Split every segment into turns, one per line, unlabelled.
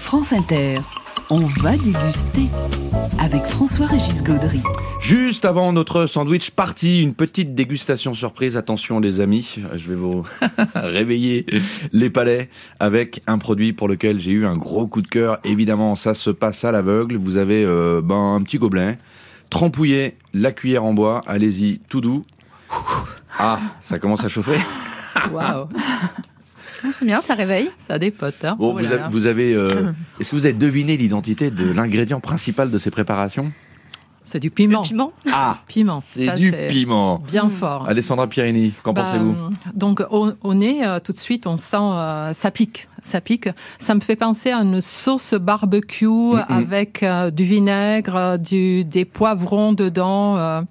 France Inter, on va déguster avec François-Régis Gaudry.
Juste avant notre sandwich party, une petite dégustation surprise. Attention les amis, je vais vous réveiller les palais avec un produit pour lequel j'ai eu un gros coup de cœur. Évidemment, ça se passe à l'aveugle. Vous avez un petit gobelet, trempouillez la cuillère en bois. Allez-y, tout doux. Ah, ça commence à chauffer.
Waouh.
C'est bien, ça réveille.
Ça dépote. Hein.
Bon, vous avez est-ce que vous avez deviné l'identité de l'ingrédient principal de ces préparations ?
C'est du piment.
Le piment.
Ah,
Piment.
c'est
Ça,
du piment.
Bien fort.
Alessandra Pierini, qu'en pensez-vous ?
Donc au nez, tout de suite, on sent ça pique. Ça pique. Ça me fait penser à une sauce barbecue avec du vinaigre, des poivrons dedans.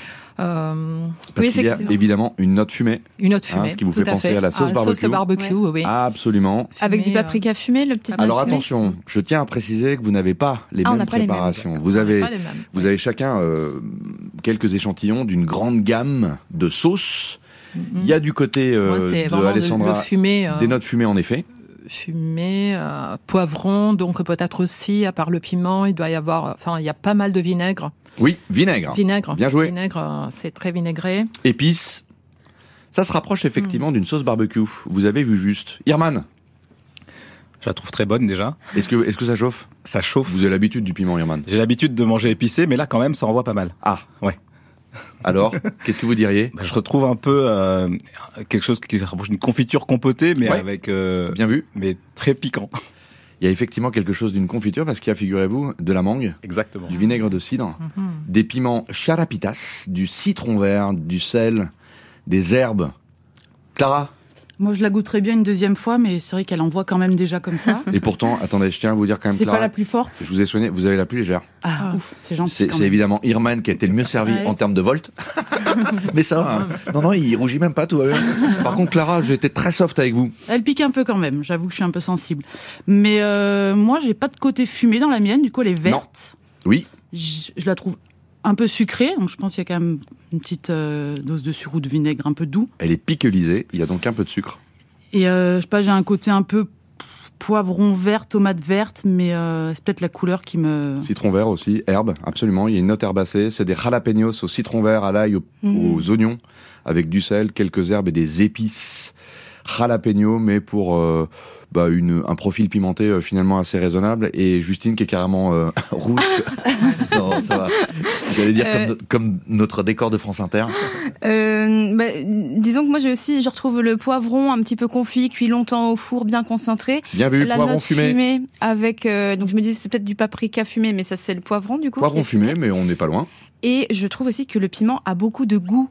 Parce qu'il y a évidemment une note fumée.
Une note fumée.
Ce qui vous fait penser à la sauce barbecue.
Sauce barbecue, oui.
Absolument.
Avec du paprika fumé, le petit.
Alors attention, je tiens à préciser que vous n'avez pas les mêmes préparations. Vous avez chacun quelques échantillons d'une grande gamme de sauces. Il y a du côté de Alessandra des notes fumées en effet.
Fumé, poivron, donc peut-être aussi, à part le piment, il doit y avoir, il y a pas mal de vinaigre.
Oui, vinaigre. Bien joué.
Vinaigre, c'est très vinaigré.
Épices. Ça se rapproche effectivement d'une sauce barbecue. Vous avez vu juste. Irman.
Je la trouve très bonne déjà.
Est-ce que ça chauffe ?
Ça chauffe.
Vous avez l'habitude du piment, Irman ?
J'ai l'habitude de manger épicé, mais là quand même, ça envoie pas mal.
Ah.
Ouais.
Alors, qu'est-ce que vous diriez ?
Je retrouve un peu quelque chose qui se rapproche d'une confiture compotée, mais avec
bien vu,
mais très piquant.
Il y a effectivement quelque chose d'une confiture parce qu'il y a, figurez-vous, de la mangue,
exactement,
du vinaigre de cidre, des piments charapitas, du citron vert, du sel, des herbes. Clara ?
Moi, je la goûterais bien une deuxième fois, mais c'est vrai qu'elle envoie quand même déjà comme ça.
Et pourtant, attendez, je tiens à vous dire quand même,
c'est
Clara,
pas la plus forte.
Je vous ai soigné, vous avez la plus légère.
Ah, ouf, c'est gentil.
C'est évidemment Irman qui a été le mieux servi en termes de volt. Mais ça va. Hein. Non, il rougit même pas, tout va bien. Par contre, Clara, j'ai été très soft avec vous.
Elle pique un peu quand même, j'avoue que je suis un peu sensible. Mais moi, j'ai pas de côté fumé dans la mienne, du coup, elle est verte.
Non. Oui.
Je la trouve un peu sucrée, donc je pense qu'il y a quand même une petite dose de sucre ou de vinaigre un peu doux.
Elle est piquelisée, il y a donc un peu de sucre.
Et je sais pas, j'ai un côté un peu poivron vert, tomate verte, mais c'est peut-être la couleur qui me...
Citron vert aussi, herbe, absolument. Il y a une note herbacée. C'est des jalapenos au citron vert, à l'ail, aux oignons, avec du sel, quelques herbes et des épices. Jalapeno, mais pour un profil pimenté finalement assez raisonnable. Et Justine qui est carrément rouge. Non, ça va. J'allais dire comme notre décor de France Inter.
Disons que moi je retrouve le poivron un petit peu confit, cuit longtemps au four, bien concentré.
Bien vu,
la
poivron
note
fumé.
Avec, donc je me dis c'est peut-être du paprika fumé, mais ça c'est le poivron du coup.
Poivron fumé, mais on n'est pas loin.
Et je trouve aussi que le piment a beaucoup de goût.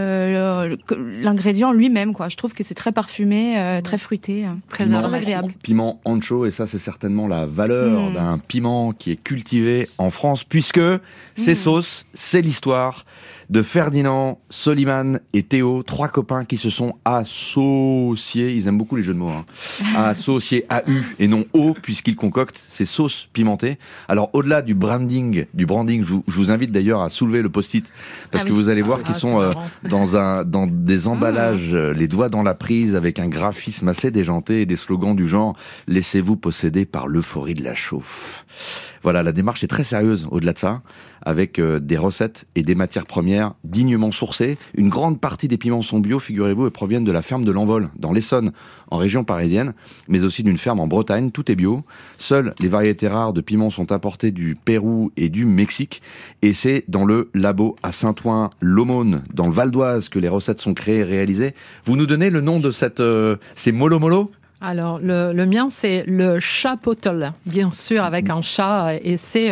L'ingrédient lui-même, quoi. Je trouve que c'est très parfumé, très fruité, très agréable.
Piment ancho, et ça c'est certainement la valeur d'un piment qui est cultivé en France, puisque ces sauces, c'est l'histoire de Ferdinand, Soliman et Théo, 3 copains qui se sont associés, ils aiment beaucoup les jeux de mots, associés AU et non O, puisqu'ils concoctent ces sauces pimentées. Alors au-delà du branding, je vous invite d'ailleurs à soulever le post-it, parce que vous allez voir qu'ils sont dans des emballages, les doigts dans la prise, avec un graphisme assez déjanté et des slogans du genre « Laissez-vous posséder par l'euphorie de la chauffe ». Voilà, la démarche est très sérieuse au-delà de ça, avec des recettes et des matières premières dignement sourcées. Une grande partie des piments sont bio, figurez-vous, et proviennent de la ferme de l'Envol, dans l'Essonne, en région parisienne, mais aussi d'une ferme en Bretagne, tout est bio. Seules les variétés rares de piments sont importées du Pérou et du Mexique, et c'est dans le labo à Saint-Ouen-l'Aumône, dans le Val d'Oise, que les recettes sont créées et réalisées. Vous nous donnez le nom de c'est Molo Molo ?
Alors, le mien, c'est le chapotle, bien sûr, avec un chat, et c'est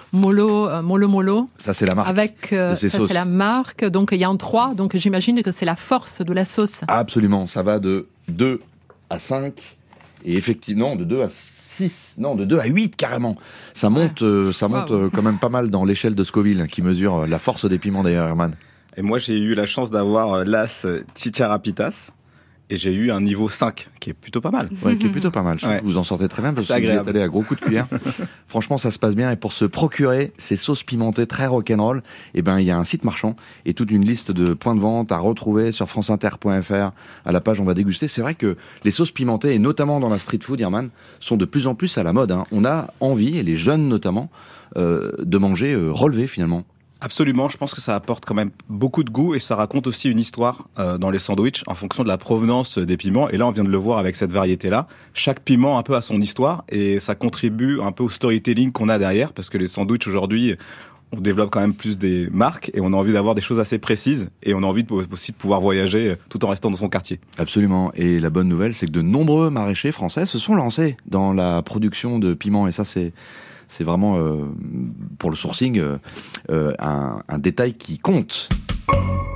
Molo.
Ça, c'est la marque
de
ces sauces.
C'est la marque, donc il y a un 3, donc j'imagine que c'est la force de la sauce.
Absolument, ça va de 2 à 5, et effectivement, de 2 à 6, non, de 2 à 8 carrément. Ça monte quand même pas mal dans l'échelle de Scoville, qui mesure la force des piments d'ailleurs, Herman.
Et moi, j'ai eu la chance d'avoir l'as Chicharapitas. et j'ai eu un niveau 5, qui est plutôt pas mal.
Ouais, qui est plutôt pas mal. Je trouve
Ouais.
que vous en sortez très bien parce
C'est
que vous y êtes
agréable.
allé à gros coups de cuillère. Franchement, ça se passe bien. Et pour se procurer ces sauces pimentées très rock'n'roll, eh ben, il y a un site marchand et toute une liste de points de vente à retrouver sur franceinter.fr à la page On va déguster. C'est vrai que les sauces pimentées, et notamment dans la street food, Irman, sont de plus en plus à la mode, hein. On a envie, et les jeunes notamment, de manger relevé finalement.
Absolument, je pense que ça apporte quand même beaucoup de goût et ça raconte aussi une histoire dans les sandwichs en fonction de la provenance des piments. Et là, on vient de le voir avec cette variété-là. Chaque piment un peu a son histoire et ça contribue un peu au storytelling qu'on a derrière parce que les sandwichs aujourd'hui, on développe quand même plus des marques et on a envie d'avoir des choses assez précises et on a envie aussi de pouvoir voyager tout en restant dans son quartier.
Absolument. Et la bonne nouvelle, c'est que de nombreux maraîchers français se sont lancés dans la production de piments. Et ça, c'est vraiment, pour le sourcing, un détail qui compte.